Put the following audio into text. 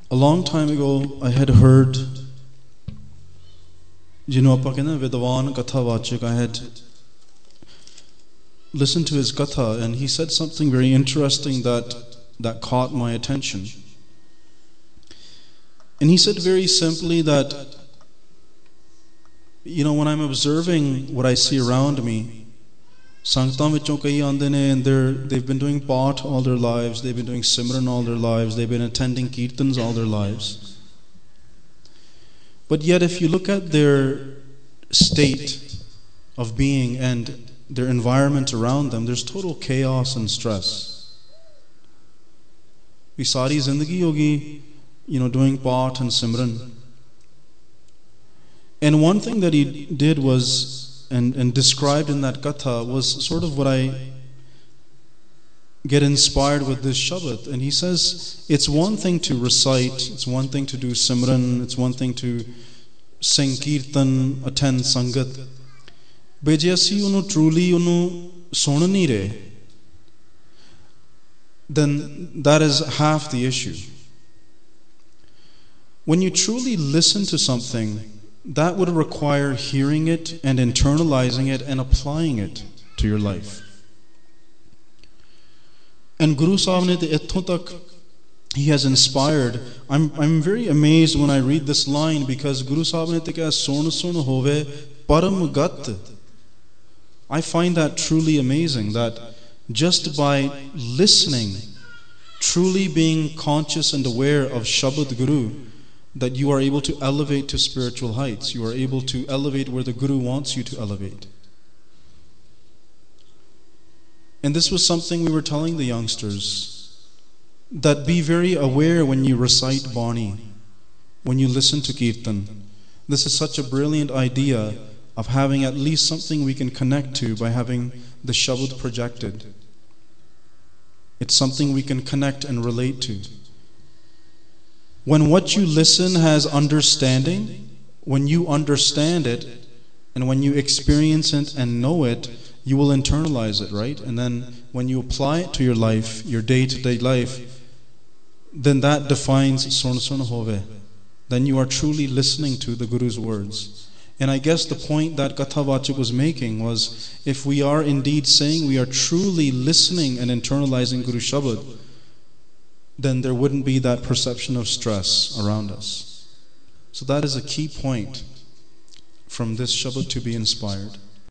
A long time ago, I had heard, Vidwan Kathavachik, I had listened to his katha, and he said something very interesting that caught my attention. And he said very simply that, when I'm observing what I see around me, Sangtam vichon kai aande ne, and they've been doing Path all their lives, they've been doing Simran all their lives, they've been attending Kirtans all their lives. But yet if you look at their state of being and their environment around them, there's total chaos and stress. We sari zindagi hogi, doing Path and Simran. And one thing that he did was, and described in that katha, was sort of what I get inspired with this Shabad. And he says, it's one thing to recite, it's one thing to do Simran, it's one thing to sing Kirtan, attend Sangat. But je assi unu truly unu sun nahi rahe, then that is half the issue. When you truly listen to something, that would require hearing it and internalizing it and applying it to your life. And Guru Sahib ne itthon tak he has inspired. I'm very amazed when I read this line, because Guru Sahib ne te kya sun sun hove param gat. I find that truly amazing, that just by listening, truly being conscious and aware of Shabad Guru, that you are able to elevate to spiritual heights. You are able to elevate where the Guru wants you to elevate. And this was something we were telling the youngsters, that be very aware when you recite Bani, when you listen to Kirtan. This is such a brilliant idea of having at least something we can connect to by having the Shabad projected. It's something we can connect and relate to. When what you listen has understanding, when you understand it, and when you experience it and know it, you will internalize it, right? And then when you apply it to your life, your day-to-day life, then that defines Sun Sun Hove. Then you are truly listening to the Guru's words. And I guess the point that Kathavachik was making was, if we are indeed saying we are truly listening and internalizing Guru Shabad, then there wouldn't be that perception of stress around us. So that is a key point from this Shabad to be inspired.